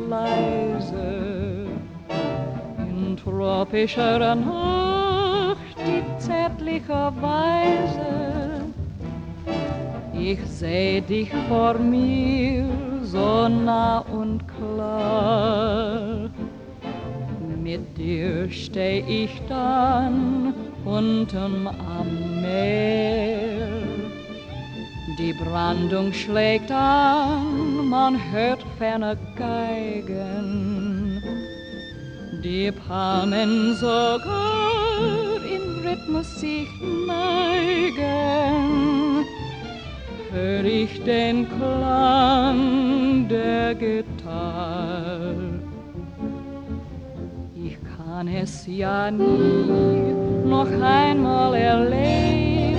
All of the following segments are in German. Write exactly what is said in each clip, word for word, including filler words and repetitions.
leise. In tropischer Nacht die zärtliche Weise. Ich seh dich vor mir so nah und klar. Mit dir steh ich dann unten am Meer. Die Brandung schlägt an, man hört ferne Geigen. Die Palmen sogar in Rhythmus sich neigen. Hör ich den Klang der Gitarre. Ich kann es ja nie noch einmal erleben,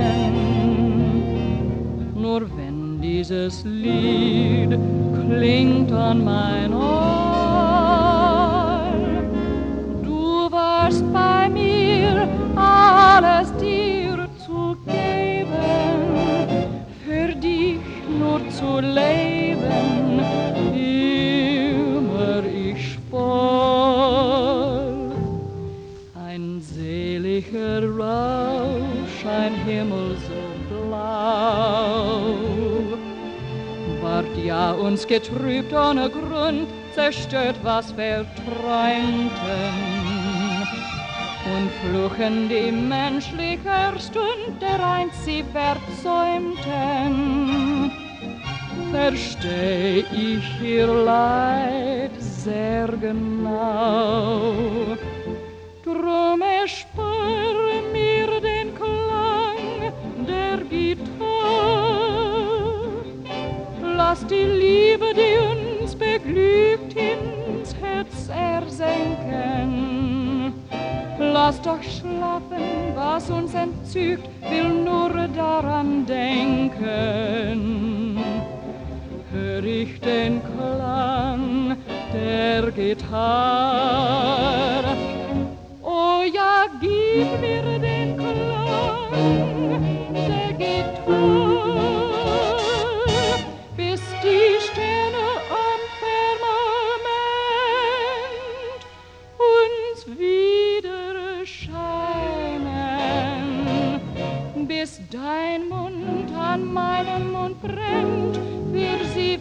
nur wenn dieses Lied klingt an mein Ohr. Du warst bei mir, alles dir zu geben, für dich nur zu leben, immer ich spor. Ein seliger Rausch, ein Himmel so blau, ward ja uns getrübt ohne Grund, zerstört, was wir träumten. Und fluchen die menschlicher Stund, der einst sie versäumten. Versteh ich ihr Leid sehr genau. Drum erspare mir den Klang der Gitarre. Lass die Liebe, die uns beglückt, ins Herz ersenken. Lass doch schlafen, was uns entzückt, will nur daran denken. Hör ich den Klang der Gitarre. Oh ja, gib mir den Klang der Gitarre, bis die Sterne am Firmament uns wieder scheinen, bis dein Mund an meinem Mund brennt, wir sie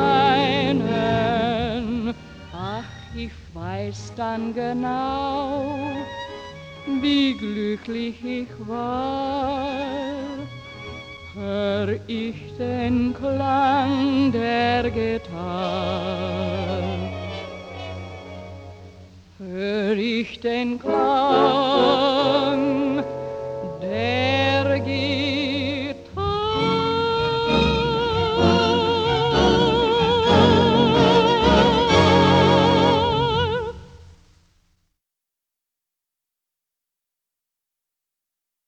vereinen. Ach, ich weiß dann genau, wie glücklich ich war. Hör ich den Klang der Gitarre, hör ich den Klang